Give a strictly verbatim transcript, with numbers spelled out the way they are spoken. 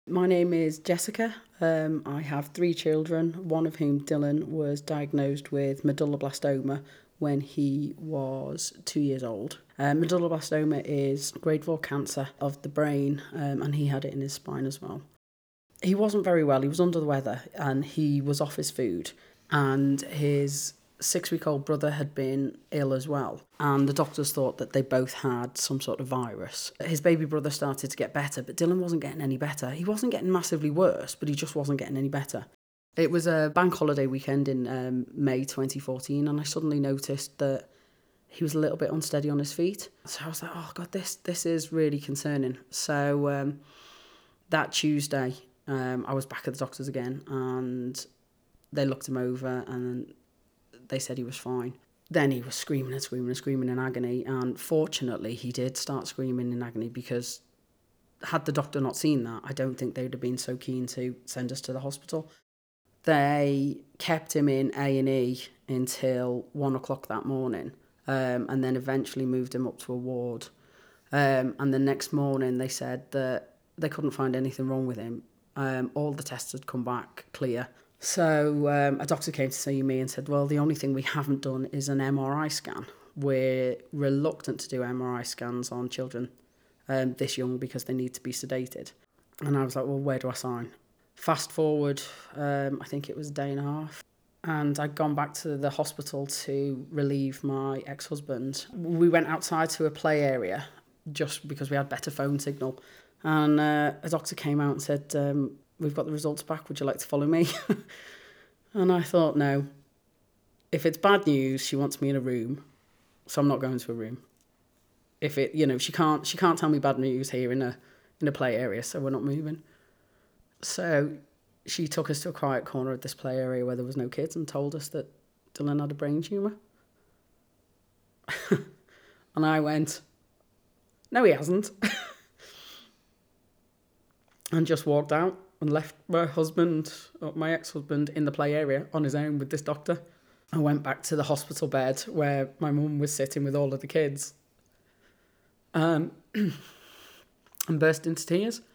My name is Jessica. Um, I have three children, one of whom, Dylan, was diagnosed with medulloblastoma when he was two years old. Uh, medulloblastoma is grade four cancer of the brain, um, and he had it in his spine as well. He wasn't very well. He was under the weather and he was off his food. And his six-week-old brother had been ill as well. And the doctors thought that they both had some sort of virus. His baby brother started to get better, but Dylan wasn't getting any better. He wasn't getting massively worse, but he just wasn't getting any better. It was a bank holiday weekend in um, May twenty fourteen, and I suddenly noticed that he was a little bit unsteady on his feet. So I was like, oh, God, this this is really concerning. So um, that Tuesday, um, I was back at the doctor's again, and they looked him over and they said he was fine. Then he was screaming and screaming and screaming in agony, and fortunately he did start screaming in agony, because had the doctor not seen that, I don't think they would have been so keen to send us to the hospital. They kept him in A and E until one o'clock that morning, um, and then eventually moved him up to a ward. Um, and the next morning they said that they couldn't find anything wrong with him. Um, all the tests had come back clear. So um, a doctor came to see me and said, well, the only thing we haven't done is an M R I scan. We're reluctant to do M R I scans on children um, this young because they need to be sedated. And I was like, well, where do I sign? Fast forward, um, I think it was a day and a half, and I'd gone back to the hospital to relieve my ex-husband. We went outside to a play area just because we had better phone signal. And uh, a doctor came out and said, um, we've got the results back, would you like to follow me? And I thought, no. If it's bad news, she wants me in a room, so I'm not going to a room. If it, you know, she can't she can't tell me bad news here in a in a play area, so we're not moving. So she took us to a quiet corner of this play area where there was no kids and told us that Dylan had a brain tumour. And I went, no, he hasn't. And just walked out and left my husband, or my ex-husband, in the play area on his own with this doctor. I went back to the hospital bed where my mum was sitting with all of the kids, um, and burst into tears.